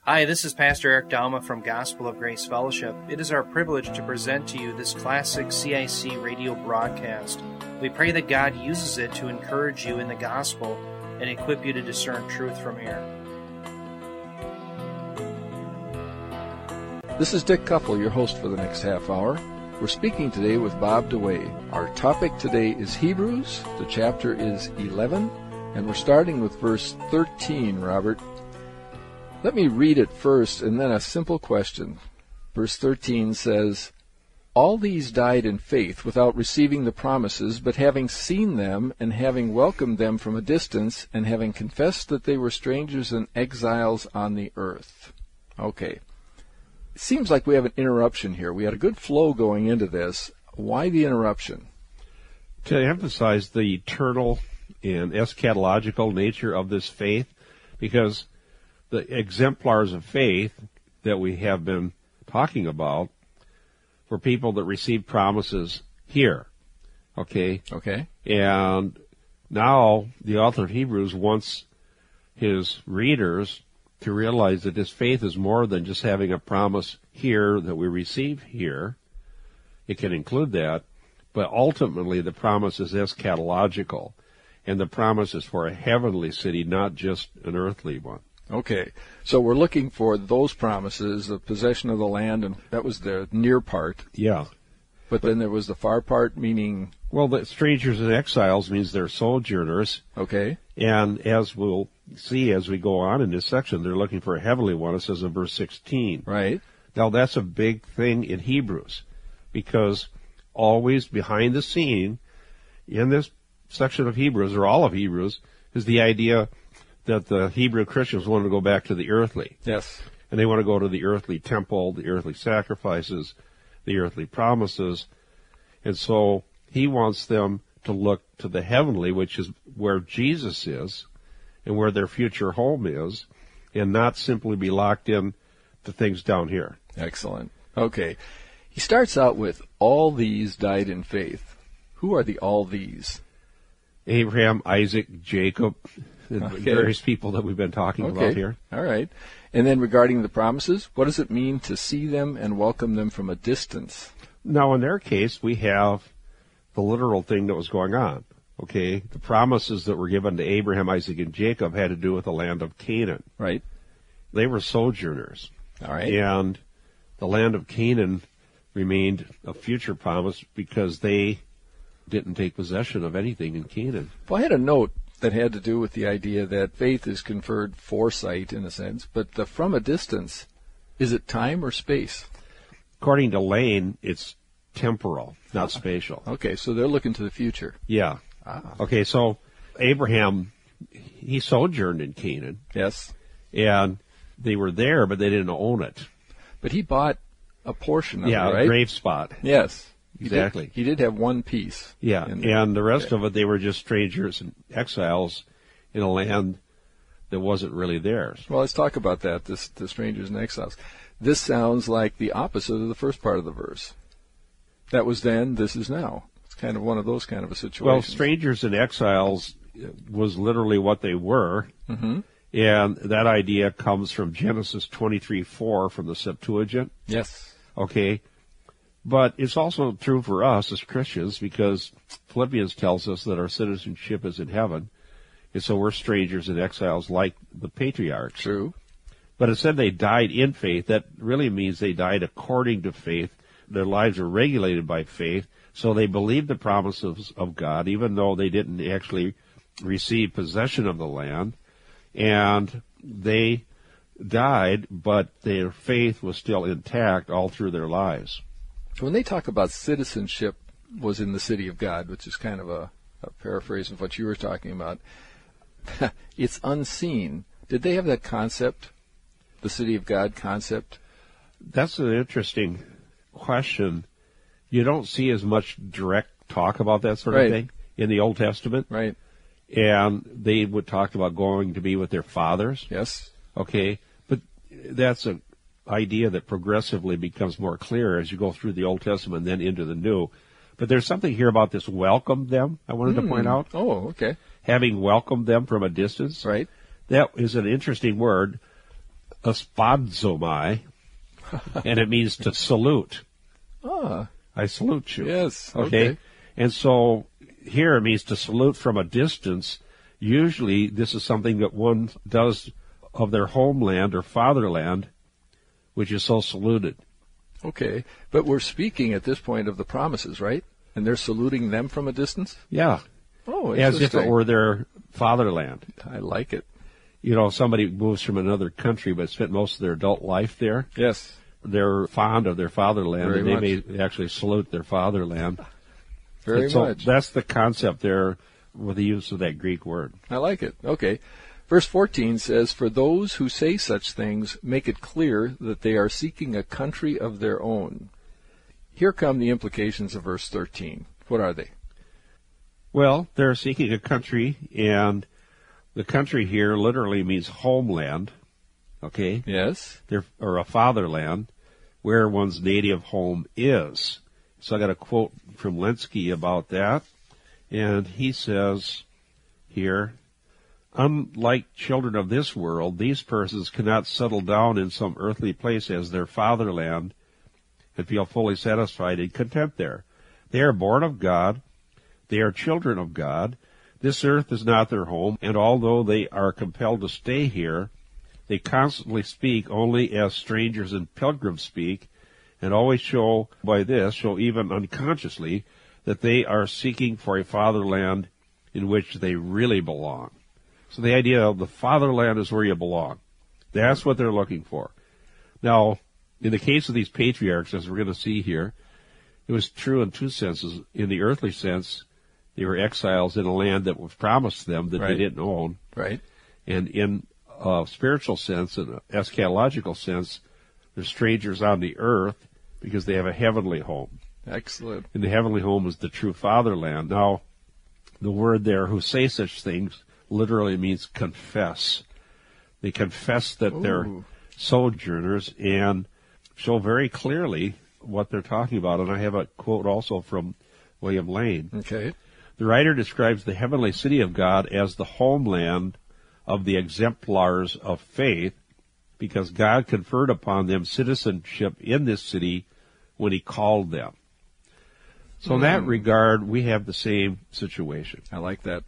Hi, this is Pastor Eric Dalma from Gospel of Grace Fellowship. It is our privilege to present to you this classic CIC radio broadcast. We pray that God uses it to encourage you in the gospel and equip you to discern truth from error. This is Dick Kuffel, your host for the next half hour. We're speaking today with Bob DeWay. Our topic today is Hebrews. The chapter is 11, and we're starting with verse 13, Robert. Let me read it first, and then a simple question. Verse 13 says, "All these died in faith without receiving the promises, but having seen them, and having welcomed them from a distance, and having confessed that they were strangers and exiles on the earth." Okay. It seems like we have an interruption here. We had a good flow going into this. Why the interruption? To emphasize the eternal and eschatological nature of this faith, because the exemplars of faith that we have been talking about were people that received promises here. Okay? And now the author of Hebrews wants his readers to realize that this faith is more than just having a promise here that we receive here. It can include that, but ultimately the promise is eschatological, and the promise is for a heavenly city, not just an earthly one. Okay, so we're looking for those promises, the possession of the land, and that was the near part. Yeah. But then there was the far part, meaning... Well, the strangers and exiles means they're sojourners. Okay. And as we'll see as we go on in this section, they're looking for a heavenly one, it says in verse 16. Right. Now, that's a big thing in Hebrews, because always behind the scene in this section of Hebrews, or all of Hebrews, is the idea that the Hebrew Christians want to go back to the earthly. Yes. And they want to go to the earthly temple, the earthly sacrifices, the earthly promises. And so he wants them to look to the heavenly, which is where Jesus is and where their future home is, and not simply be locked in to things down here. Excellent. Okay. He starts out with, all these died in faith. Who are the all these? Abraham, Isaac, Jacob, and various people that we've been talking about here. All right. And then regarding the promises, what does it mean to see them and welcome them from a distance? Now, in their case, we have the literal thing that was going on. Okay, the promises that were given to Abraham, Isaac, and Jacob had to do with the land of Canaan. Right. They were sojourners. All right. And the land of Canaan remained a future promise because they didn't take possession of anything in Canaan. Well, I had a note that had to do with the idea that faith is conferred foresight in a sense, but the from a distance, is it time or space? According to Lane, it's temporal, not spatial. Okay, so they're looking to the future. Yeah. Okay, so Abraham, he sojourned in Canaan. Yes. And they were there, but they didn't own it. But he bought a portion of it, right? Yeah, a grave spot. Yes. Exactly. He did have one piece. Yeah, and the rest of it, they were just strangers and exiles in a land that wasn't really theirs. Well, let's talk about that, the strangers and exiles. This sounds like the opposite of the first part of the verse. That was then, this is now. It's kind of one of those kind of a situation. Well, strangers and exiles was literally what they were. Mm-hmm. And that idea comes from Genesis 23:4 from the Septuagint. Yes. Okay. But it's also true for us as Christians, because Philippians tells us that our citizenship is in heaven, and so we're strangers and exiles like the patriarchs. True. But it said they died in faith. That really means they died according to faith. Their lives were regulated by faith, so they believed the promises of God, even though they didn't actually receive possession of the land, and they died, but their faith was still intact all through their lives. When they talk about citizenship was in the city of God, which is kind of a paraphrase of what you were talking about, it's unseen. Did they have that concept, the city of God concept? That's an interesting question. You don't see as much direct talk about that sort of thing in the Old Testament. Right. And they would talk about going to be with their fathers. Yes. Okay. But that's an idea that progressively becomes more clear as you go through the Old Testament and then into the New. But there's something here about this welcome them I wanted to point out. Oh, okay. Having welcomed them from a distance. Right. That is an interesting word. aspadzomai, and it means to salute. Ah, I salute you. yes. Okay? And so here it means to salute from a distance. Usually this is something that one does of their homeland or fatherland, which is so saluted. Okay. But we're speaking at this point of the promises, right? And they're saluting them from a distance? Yeah. Oh, As interesting. if it were their fatherland. I like it. You know, somebody moves from another country but spent most of their adult life there. Yes. They're fond of their fatherland, Very and they much. may actually salute their fatherland. Very And so much. that's the concept there with the use of that Greek word. I like it. Okay. Verse 14 says, "For those who say such things make it clear that they are seeking a country of their own." Here come the implications of verse 13. What are they? Well, they're seeking a country, and the country here literally means homeland, okay? Yes. Or a fatherland, where one's native home is. So I got a quote from Lenski about that, and he says here, "Unlike children of this world, these persons cannot settle down in some earthly place as their fatherland and feel fully satisfied and content there. They are born of God. They are children of God. This earth is not their home, and although they are compelled to stay here, they constantly speak only as strangers and pilgrims speak, and always show even unconsciously, that they are seeking for a fatherland in which they really belong." So the idea of the fatherland is where you belong. That's what they're looking for. Now, in the case of these patriarchs, as we're going to see here, it was true in two senses. In the earthly sense, they were exiles in a land that was promised them that Right. they didn't own. Right. And in a spiritual sense, in an eschatological sense, they're strangers on the earth because they have a heavenly home. Excellent. And the heavenly home is the true fatherland. Now, the word there, who say such things, literally means confess. They confess that they're Ooh. sojourners and show very clearly what they're talking about. And I have a quote also from William Lane. Okay. The writer describes the heavenly city of God as the homeland of the exemplars of faith, because God conferred upon them citizenship in this city when he called them. So in that regard, we have the same situation. I like that.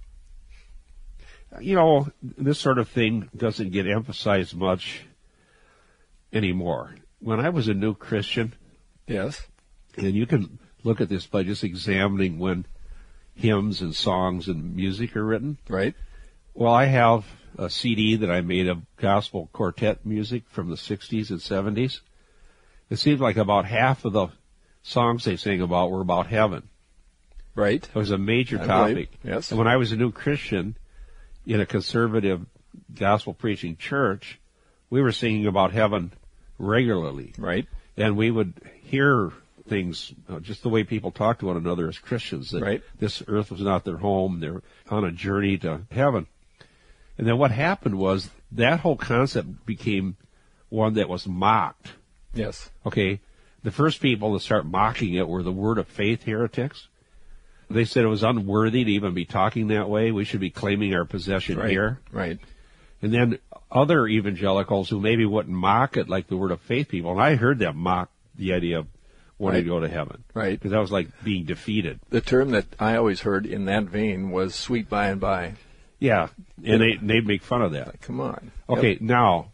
You know, this sort of thing doesn't get emphasized much anymore. When I was a new Christian, Yes. and you can look at this by just examining when hymns and songs and music are written. Right. Well, I have a CD that I made of gospel quartet music from the 60s and 70s. It seems like about half of the songs they sang about were about heaven. Right. It was a major I topic. believe, yes. And when I was a new Christian in a conservative gospel preaching church, we were singing about heaven regularly. Right. And we would hear things, just the way people talk to one another as Christians, that Right. this earth was not their home. They're on a journey to heaven. And then what happened was that whole concept became one that was mocked. Yes. Okay? The first people to start mocking it were the Word of Faith heretics. They said it was unworthy to even be talking that way. We should be claiming our possession Right. here. Right. And then other evangelicals who maybe wouldn't mock it like the Word of Faith people, and I heard them mock the idea of wanting to go to heaven. Right. Because that was like being defeated. The term that I always heard in that vein was sweet by and by. Yeah. And they'd make fun of that. Come on. Okay, Yep. now,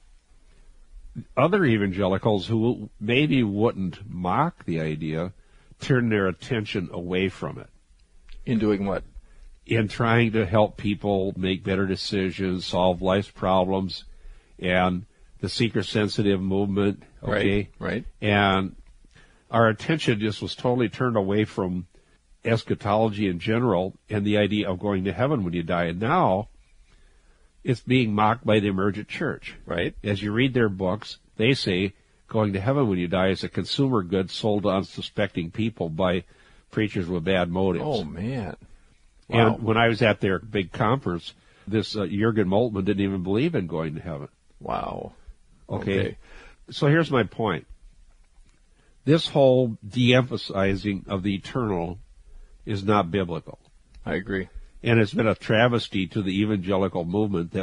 other evangelicals who maybe wouldn't mock the idea turn their attention away from it In doing what? in trying to help people make better decisions, solve life's problems, and the seeker-sensitive movement, okay? Right. And our attention just was totally turned away from eschatology in general and the idea of going to heaven when you die. And now it's being mocked by the emergent church. Right. As you read their books, they say going to heaven when you die is a consumer good sold to unsuspecting people by preachers with bad motives. Oh, man. Wow. And when I was at their big conference, this Jürgen Moltmann didn't even believe in going to heaven. Wow. Okay. So here's my point. This whole de-emphasizing of the eternal is not biblical. I agree. And it's been a travesty to the evangelical movement that we've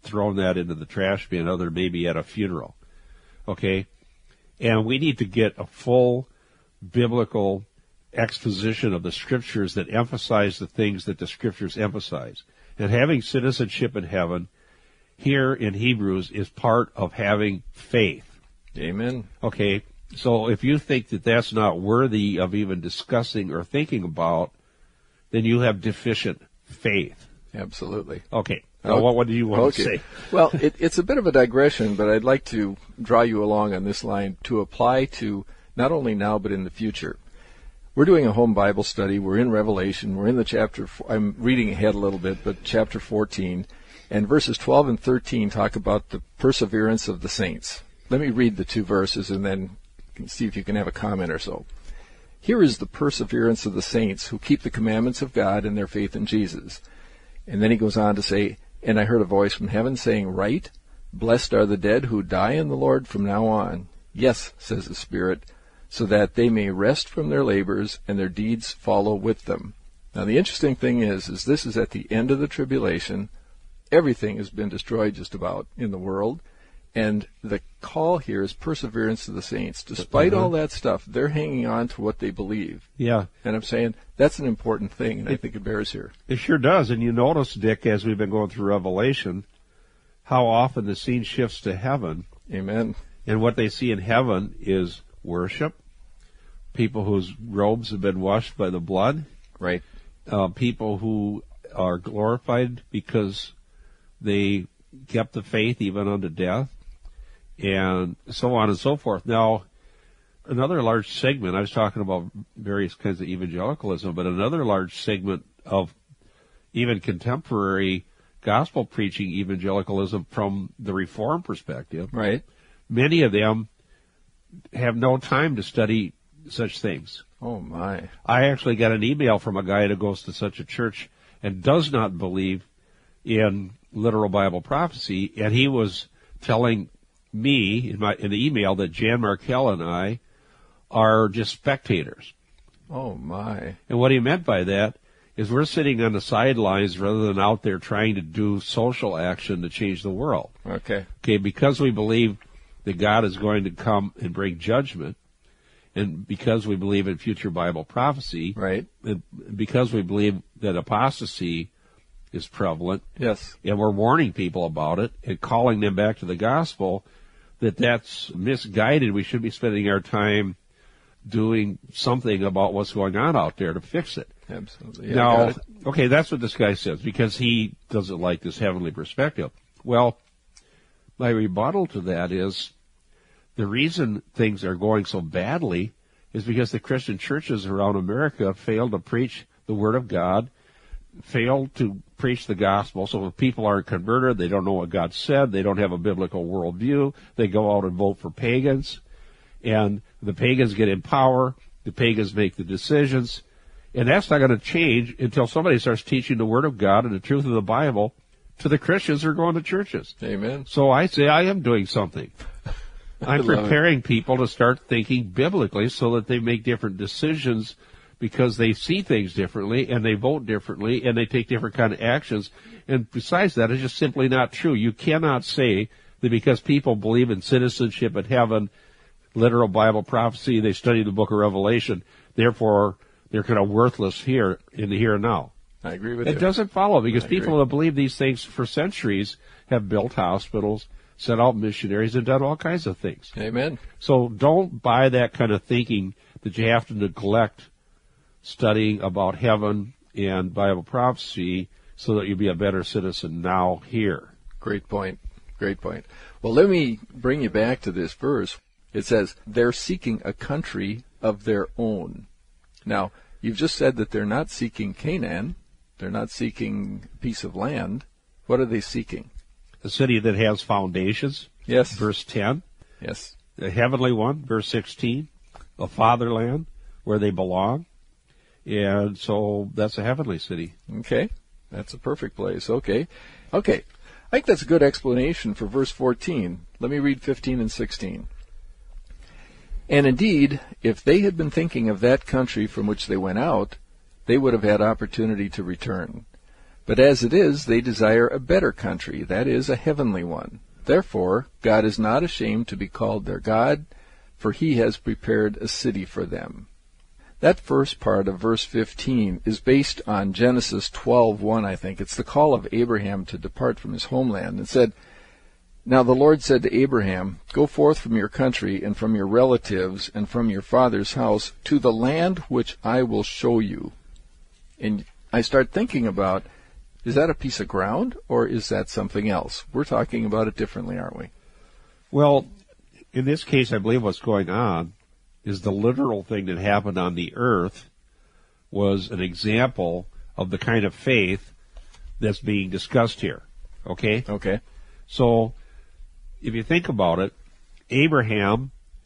thrown that into the trash bin other than maybe at a funeral. Okay? And we need to get a full biblical exposition of the Scriptures that emphasize the things that the Scriptures emphasize. And having citizenship in heaven here in Hebrews is part of having faith. Amen. Okay, so if you think that that's not worthy of even discussing or thinking about, then you have deficient faith. Absolutely. Okay. Now, what do you want to say? Well, it's a bit of a digression, but I'd like to draw you along on this line to apply to not only now but in the future. We're doing a home Bible study. We're in Revelation. We're in the chapter, I'm reading ahead a little bit, but chapter 14. And verses 12 and 13 talk about the perseverance of the saints. Let me read the two verses and then see if you can have a comment or so. Here is the perseverance of the saints who keep the commandments of God and their faith in Jesus. And then he goes on to say, and I heard a voice from heaven saying, Write, blessed are the dead who die in the Lord from now on. Yes, says the Spirit, so that they may rest from their labors and their deeds follow with them. Now the interesting thing is this is at the end of the tribulation. Everything has been destroyed just about in the world. And the call here is perseverance of the saints. Despite all that stuff, they're hanging on to what they believe. Yeah. And I'm saying that's an important thing, and I think it bears here. It sure does. And you notice, Dick, as we've been going through Revelation, how often the scene shifts to heaven. Amen. And what they see in heaven is worship, people whose robes have been washed by the blood. Right. People who are glorified because they kept the faith even unto death, and so on and so forth. Now, another large segment, I was talking about various kinds of evangelicalism, but another large segment of even contemporary gospel preaching evangelicalism from the Reform perspective. Right. Many of them have no time to study such things. Oh, my. I actually got an email from a guy that goes to such a church and does not believe in literal Bible prophecy, and he was telling me in the email that Jan Markell and I are just spectators. Oh, my. And what he meant by that is we're sitting on the sidelines rather than out there trying to do social action to change the world. Okay. Okay, because we believe that God is going to come and bring judgment, and because we believe in future Bible prophecy, right, and because we believe that apostasy is prevalent, yes, and we're warning people about it and calling them back to the gospel, that's misguided. We should be spending our time doing something about what's going on out there to fix it. Absolutely. Yeah, now, okay, that's what this guy says, because he doesn't like this heavenly perspective. Well, my rebuttal to that is the reason things are going so badly is because the Christian churches around America failed to preach the Word of God, failed to preach the gospel. So if people aren't converted, they don't know what God said, they don't have a biblical worldview, they go out and vote for pagans, and the pagans get in power, the pagans make the decisions, and that's not going to change until somebody starts teaching the Word of God and the truth of the Bible to the Christians who are going to churches. Amen. So I say I am doing something. I'm preparing people to start thinking biblically so that they make different decisions because they see things differently and they vote differently and they take different kind of actions. And besides that, it's just simply not true. You cannot say that because people believe in citizenship in heaven, literal Bible prophecy, they study the book of Revelation, therefore they're kind of worthless here in the here and now. I agree with you. It doesn't follow because people that believe these things for centuries have built hospitals, sent out missionaries, and done all kinds of things. Amen. So don't buy that kind of thinking that you have to neglect studying about heaven and Bible prophecy so that you'll be a better citizen now here. Great point. Great point. Well, let me bring you back to this verse. It says, they're seeking a country of their own. Now, you've just said that they're not seeking Canaan. They're not seeking a piece of land. What are they seeking? A city that has foundations. Yes. Verse 10. Yes. The heavenly one, verse 16. A fatherland where they belong. And so that's a heavenly city. Okay. That's a perfect place. Okay. Okay. I think that's a good explanation for verse 14. Let me read 15 and 16. And indeed, if they had been thinking of that country from which they went out, they would have had opportunity to return. But as it is, they desire a better country, that is, a heavenly one. Therefore, God is not ashamed to be called their God, for he has prepared a city for them. That first part of verse 15 is based on Genesis 12:1, I think. It's the call of Abraham to depart from his homeland. It said, "Now the Lord said to Abraham, Go forth from your country and from your relatives and from your father's house to the land which I will show you." And I start thinking about, is that a piece of ground or is that something else? We're talking about it differently, aren't we? Well, in this case, I believe what's going on is the literal thing that happened on the earth was an example of the kind of faith that's being discussed here. Okay? Okay. So, if you think about it, Abraham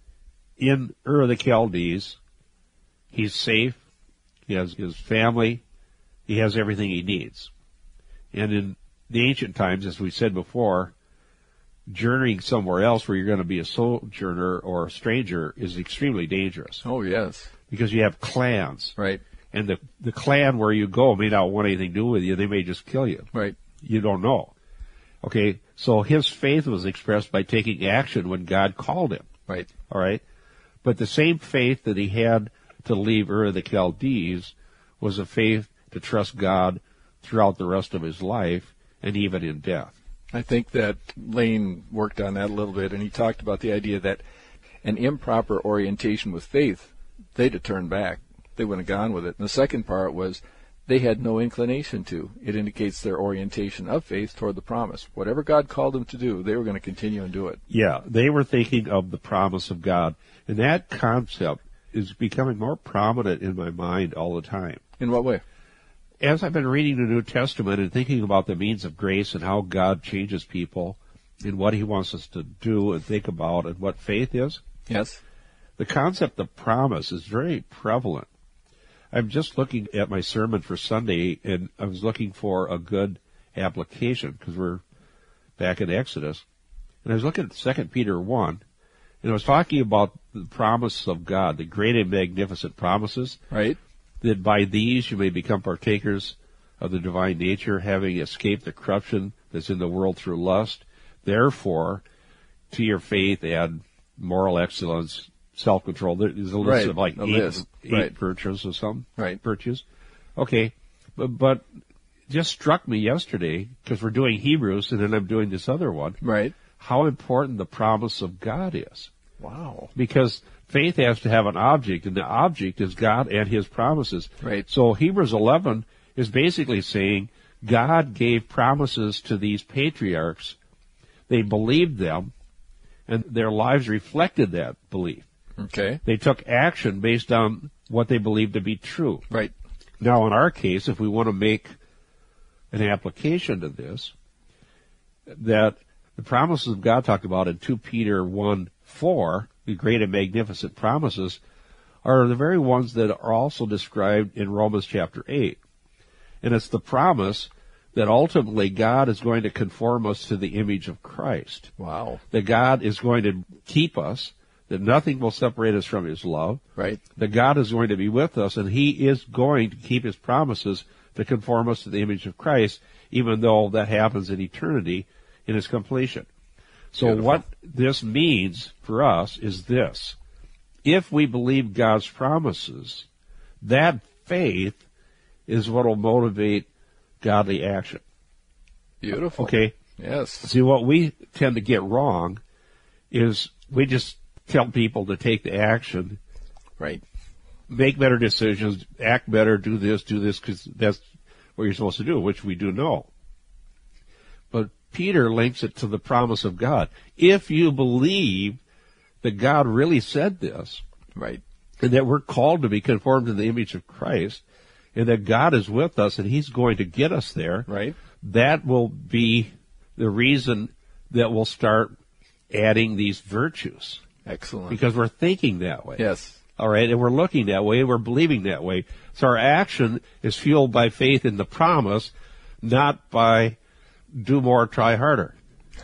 in Ur of the Chaldees, he's safe, he has his family, he has everything he needs. And in the ancient times, as we said before, journeying somewhere else where you're going to be a sojourner or a stranger is extremely dangerous. Oh, yes. Because you have clans. Right. And the clan where you go may not want anything to do with you. They may just kill you. Right. You don't know. Okay, so his faith was expressed by taking action when God called him. Right. All right? But the same faith that he had to leave Ur of the Chaldees was a faith to trust God throughout the rest of his life and even in death. I think that Lane worked on that a little bit, and he talked about the idea that an improper orientation with faith, they'd have turned back. They wouldn't have gone with it. And the second part was they had no inclination to. It indicates their orientation of faith toward the promise. Whatever God called them to do, they were going to continue and do it. Yeah, they were thinking of the promise of God. And that concept is becoming more prominent in my mind all the time. In what way? As I've been reading the New Testament and thinking about the means of grace and how God changes people and what he wants us to do and think about and what faith is, yes, the concept of promise is very prevalent. I'm just looking at my sermon for Sunday, and I was looking for a good application because we're back in Exodus. And I was looking at 2 Peter 1, and I was talking about the promise of God, the great and magnificent promises. Right. That by these you may become partakers of the divine nature, having escaped the corruption that's in the world through lust. Therefore, to your faith add moral excellence, self-control. There's a list of like eight virtues or something. Right. Virtues. Okay. But just struck me yesterday, because we're doing Hebrews and then I'm doing this other one. Right. How important the promise of God is. Wow. Because faith has to have an object, and the object is God and his promises. Right. So Hebrews 11 is basically saying God gave promises to these patriarchs. They believed them, and their lives reflected that belief. Okay. They took action based on what they believed to be true. Right. Now, in our case, if we want to make an application to this, that the promises of God talked about in 2 Peter 1:4, the great and magnificent promises, are the very ones that are also described in Romans chapter 8. And it's the promise that ultimately God is going to conform us to the image of Christ. Wow. That God is going to keep us, that nothing will separate us from his love. Right. That God is going to be with us, and he is going to keep his promises to conform us to the image of Christ, even though that happens in eternity in its completion. So Beautiful. what this means for us is this. If we believe God's promises, that faith is what will motivate godly action. Beautiful. Okay? Yes. See, what we tend to get wrong is we just tell people to take the action, Right. make better decisions, act better, do this, because that's what you're supposed to do, which we do know. But Peter links it to the promise of God. If you believe that God really said this, Right. and that we're called to be conformed to the image of Christ, and that God is with us and he's going to get us there, Right. that will be the reason that we'll start adding these virtues. Excellent. Because we're thinking that way. Yes. All right, and we're looking that way, and we're believing that way. So our action is fueled by faith in the promise, not by do more, try harder.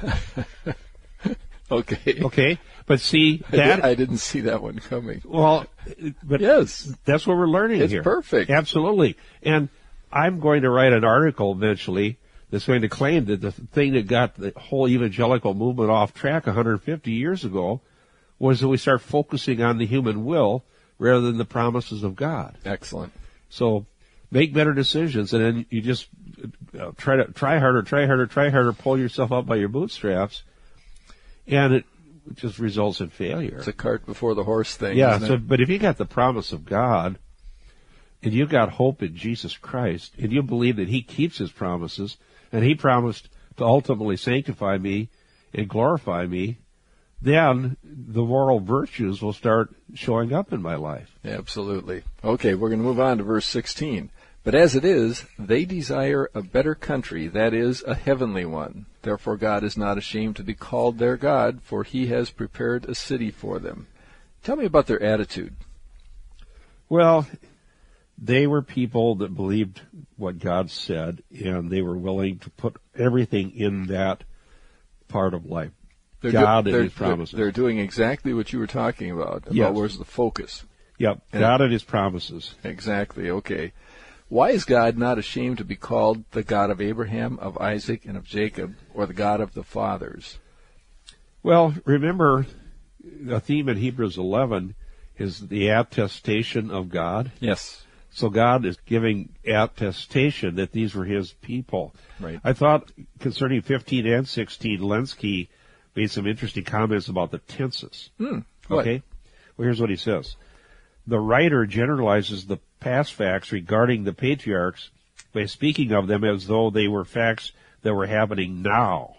Okay. Okay? But see, that... I didn't see that one coming. Well, but Yes. that's what we're learning It's here. perfect. Absolutely. And I'm going to write an article eventually that's going to claim that the thing that got the whole evangelical movement off track 150 years ago was that we start focusing on the human will rather than the promises of God. Excellent. So make better decisions, and then you just try harder, pull yourself up by your bootstraps, and it just results in failure. It's a cart before the horse thing. Yeah, isn't it? But if you got the promise of God, and you got hope in Jesus Christ, and you believe that He keeps His promises, and He promised to ultimately sanctify me and glorify me, then the moral virtues will start showing up in my life. Absolutely. Okay, we're going to move on to verse 16. But as it is, they desire a better country, that is, a heavenly one. Therefore God is not ashamed to be called their God, for He has prepared a city for them. Tell me about their attitude. Well, they were people that believed what God said, and they were willing to put everything in that part of life. God and His promises. They're doing exactly what you were talking about Yes. where's the focus. Yep, God and His promises. Exactly, okay. Why is God not ashamed to be called the God of Abraham, of Isaac, and of Jacob, or the God of the fathers? Well, remember, the theme in Hebrews 11 is the attestation of God. Yes. So God is giving attestation that these were His people. Right. I thought concerning 15 and 16, Lenski made some interesting comments about the tenses. What? Okay? Well, here's what he says. The writer generalizes the past facts regarding the patriarchs by speaking of them as though they were facts that were happening now.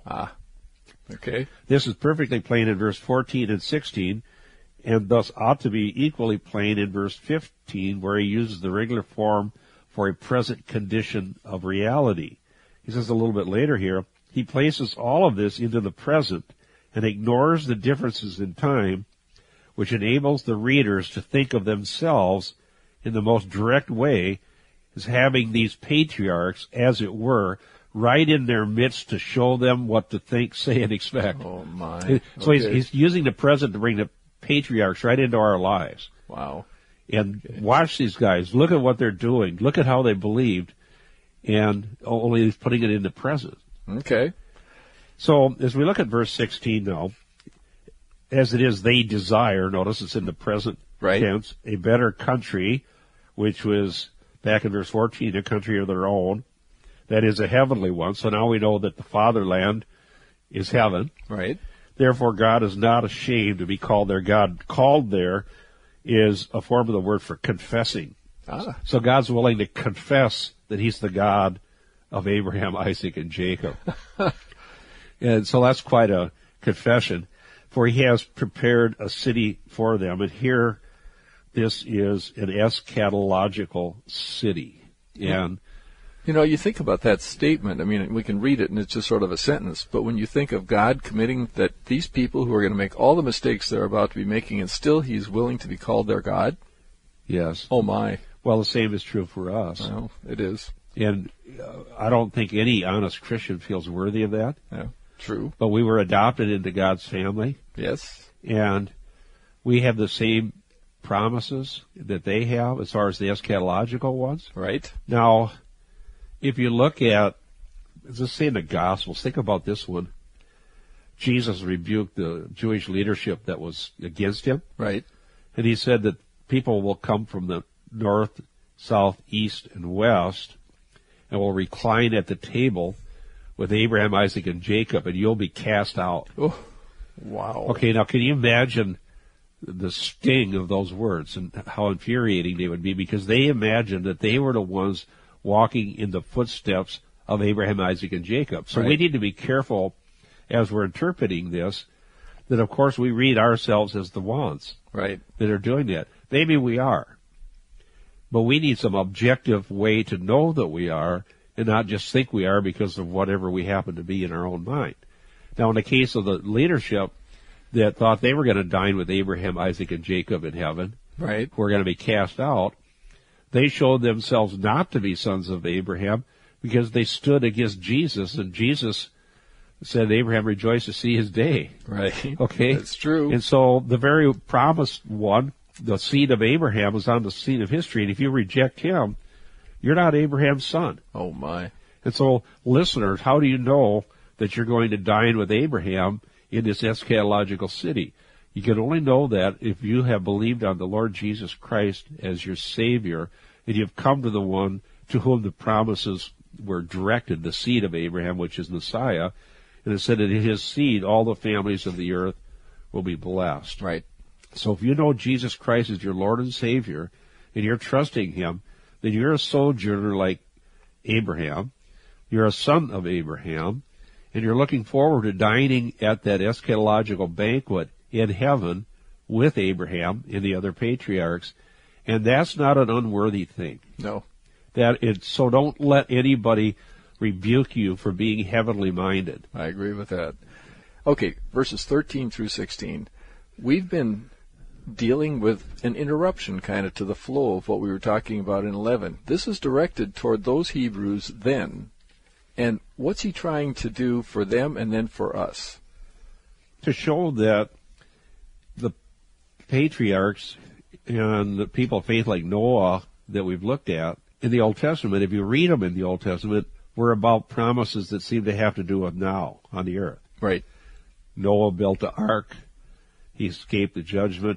Okay. This is perfectly plain in verse 14 and 16, and thus ought to be equally plain in verse 15, where he uses the regular form for a present condition of reality. He says a little bit later here, he places all of this into the present and ignores the differences in time, which enables the readers to think of themselves in the most direct way as having these patriarchs, as it were, right in their midst to show them what to think, say, and expect. Oh, my. So Okay. he's using the present to bring the patriarchs right into our lives. Wow. And watch these guys. Look at what they're doing. Look at how they believed. And only he's putting it in the present. Okay. So as we look at verse 16 now, as it is, they desire, notice it's in the present Right. tense, a better country, which was back in verse 14, a country of their own. That is a heavenly one. So now we know that the fatherland is heaven. Right. Therefore, God is not ashamed to be called their God. Called there is a form of the word for confessing. So God's willing to confess that He's the God of Abraham, Isaac, and Jacob. And so that's quite a confession. For He has prepared a city for them. And here, this is an eschatological city. And You know, you think about that statement. I mean, we can read it and it's just sort of a sentence. But when you think of God committing that these people who are going to make all the mistakes they're about to be making, and still He's willing to be called their God. yes. Oh, my. Well, the same is true for us. Well, it is. And I don't think any honest Christian feels worthy of that. Yeah. True. But we were adopted into God's family. Yes. And we have the same promises that they have as far as the eschatological ones. Right. Now, if you look at, let's say in the Gospels, think about this one. Jesus rebuked the Jewish leadership that was against Him. Right. And He said that people will come from the north, south, east, and west and will recline at the table with Abraham, Isaac, and Jacob, and you'll be cast out. Oh, wow. Okay, now can you imagine the sting of those words and how infuriating they would be, because they imagined that they were the ones walking in the footsteps of Abraham, Isaac, and Jacob. So Right. we need to be careful as we're interpreting this, that of course we read ourselves as the ones Right. that are doing that. Maybe we are. But we need some objective way to know that we are and not just think we are because of whatever we happen to be in our own mind. Now, in the case of the leadership that thought they were going to dine with Abraham, Isaac, and Jacob in heaven, Right. who are going to be cast out, they showed themselves not to be sons of Abraham because they stood against Jesus, and Jesus said, Abraham rejoiced to see his day. Right. Okay? That's true. And so the very promised one, the seed of Abraham, is on the scene of history, and if you reject him, You're not Abraham's son. Oh, my. And so, listeners, how do you know that you're going to dine with Abraham in this eschatological city? You can only know that if you have believed on the Lord Jesus Christ as your Savior, and you've come to the one to whom the promises were directed, the seed of Abraham, which is Messiah. And it said that in his seed, all the families of the earth will be blessed. Right. So if you know Jesus Christ as your Lord and Savior, and you're trusting him, then you're a sojourner like Abraham. You're a son of Abraham, and you're looking forward to dining at that eschatological banquet in heaven with Abraham and the other patriarchs. And that's not an unworthy thing. No. So don't let anybody rebuke you for being heavenly minded. I agree with that. Okay, verses 13 through 16. We've been dealing with an interruption kind of to the flow of what we were talking about in 11. This is directed toward those Hebrews then. And what's he trying to do for them and then for us? To show that the patriarchs and the people of faith like Noah that we've looked at in the Old Testament, if you read them in the Old Testament, were about promises that seem to have to do with now on the earth. Right. Noah built the ark. He escaped the judgment.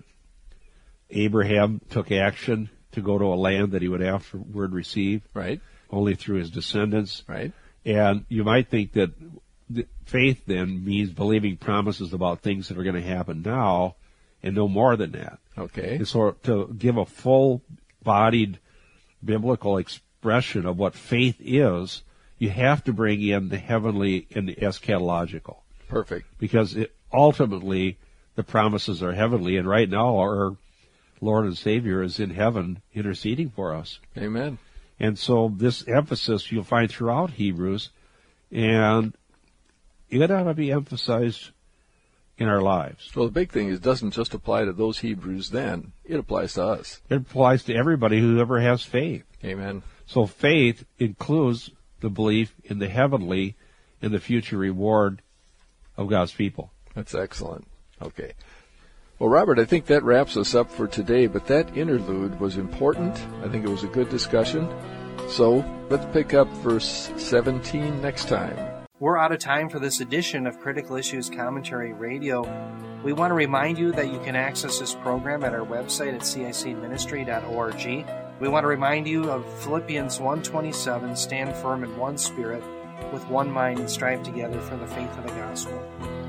Abraham took action to go to a land that he would afterward receive. Right. Only through his descendants. Right. And you might think that faith then means believing promises about things that are going to happen now and no more than that. Okay. And so to give a full-bodied biblical expression of what faith is, you have to bring in the heavenly and the eschatological. Perfect. Because ultimately the promises are heavenly, and right now our Lord and Savior is in heaven interceding for us. Amen. And so this emphasis you'll find throughout Hebrews, and it ought to be emphasized in our lives. Well, the big thing is it doesn't just apply to those Hebrews then. It applies to us. It applies to everybody who ever has faith. Amen. So faith includes the belief in the heavenly and the future reward of God's people. That's excellent. Okay. Well, Robert, I think that wraps us up for today, but that interlude was important. I think it was a good discussion. So let's pick up verse 17 next time. We're out of time for this edition of Critical Issues Commentary Radio. We want to remind you that you can access this program at our website at cicministry.org. We want to remind you of Philippians 1:27, stand firm in one spirit, with one mind, and strive together for the faith of the gospel.